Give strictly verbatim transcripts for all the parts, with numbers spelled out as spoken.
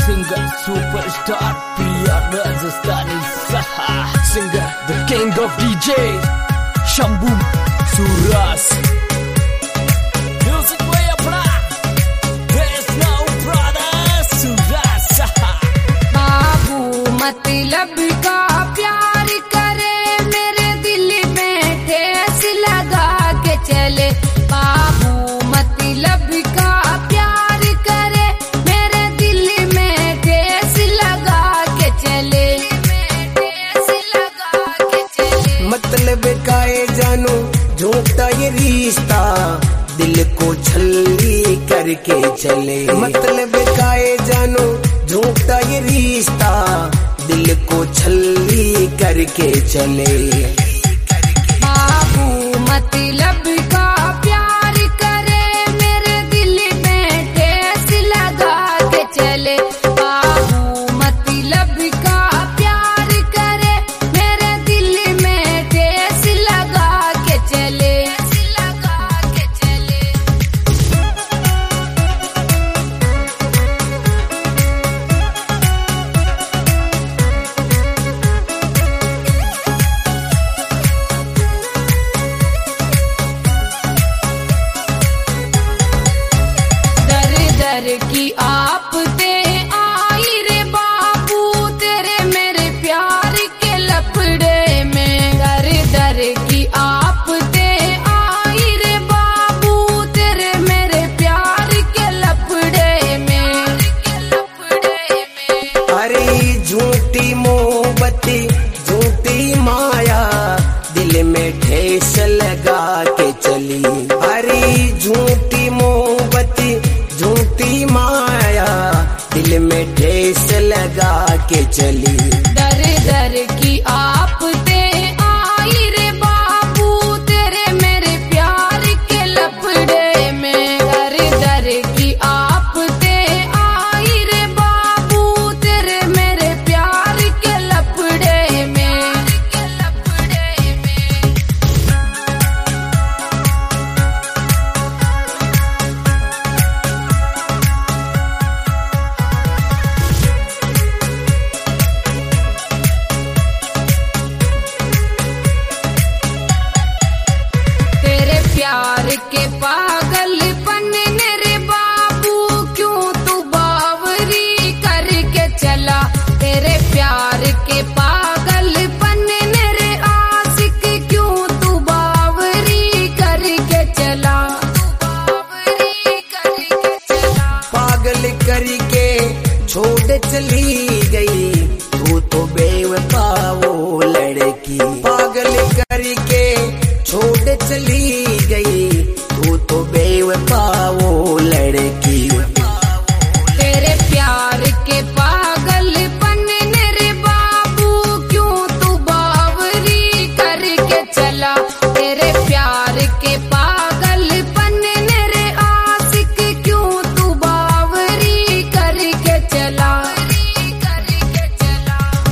Singer, superstar, Priya Rajasthani Saha. Singer, the king of D Js, Shambhu Suras. Music way apna, there's no brother, Suras Saha. बाबू मतलब का प्यार करे, मेरे दिल में ठेस लगा के चले। बाबू मतलब का प्यार करे, मेरे दिल में ठेस लगा के चले, ठेस लगा के चले। मतलब का ये जानू झूठा ये रिश्ता, दिल को छल्ली करके चले। मतलब का ये जानू झूठा ये रिश्ता, दिल को छल्ली करके चले। बाबू मतलब का प्यार करे, मेरे दिल में ठेस लगा के चले। बाबू मतलब का प्यार करे, मेरे दिल में ठेस लगा के चले, लगा के चले। दर दर की आपते आई रे बाबू, तेरे मेरे प्यार के लपड़े में। दर दर की आपते आई रे बाबू, तेरे मेरे प्यार के लपड़े में, लपड़े में। अरे झूठी मोहब्बती झूठी माया, दिल में ठेस लगा के चली। अरे झूठी मोहब्बती झूठी माया, दिल में ठेस लगा के चली। दर दर की आपते आई रे बाबू, तेरे मेरे प्यार के लपड़े में। दर दर की आपते आई रे बाबू, तेरे मेरे प्यार के लपड़े में, लपड़े में। तेरे प्यार के पागलपन ने रे बाबू, क्यों तू बावरी करके चला। तेरे प्यार के पागलपन ने रे आशिक, क्यों तू बावरी करके चला, बावरी करके चला। पागल करके छोड़ चली गई, तू तो बेवफा वो लड़की। पागल करके छोड़ चली गई, तू तो बेवफा वो लड़की। तेरे प्यार के पागलपन ने रे बाबू, क्यों तू बावरी करके चला। तेरे प्यार के पागलपन ने रे आशिक, क्यों तू बावरी करके चला, करके चला।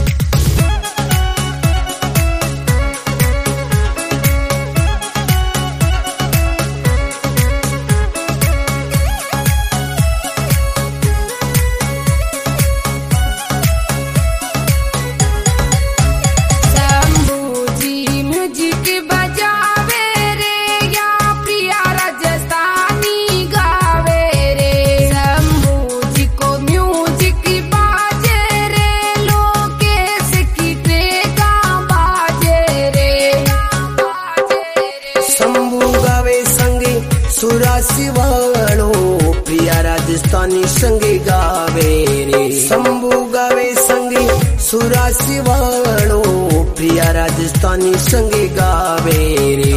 शंभू जी म्यूजिक बजावे रे, या प्रिया राजस्थानी गावे रे। शंभू जी को म्यूजिक बाजे रे, लोकेश की ट्रेका बाजे रे, बाजे रे। शंभू गावे संगे सुरासी वालो, प्रिया राजस्थानी संगे गावे रे। शंभू गावे संगे सुरासी वालो, प्रिया राजस्थानी संगे गावे रे।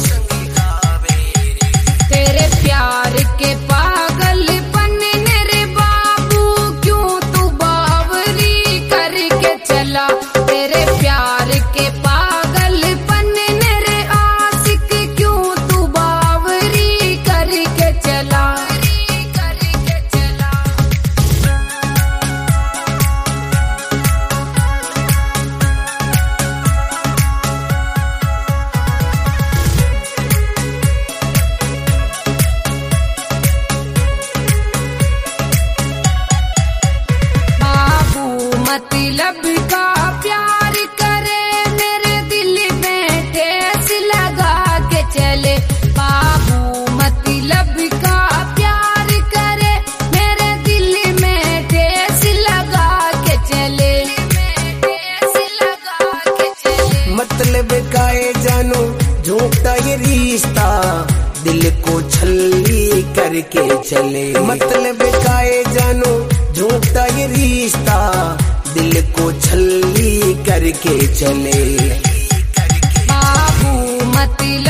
तेरे प्यार के पागलपन ने रे बाबू, क्यों तू बावरी करके चला। तेरे प्यार के पागलपन ने रे आशिक, क्यों तू बावरी करके चला, करके चला। मतलब का ये जानो झूठा ये रिश्ता दिल को छल्ली करके चले। बाबू मतलब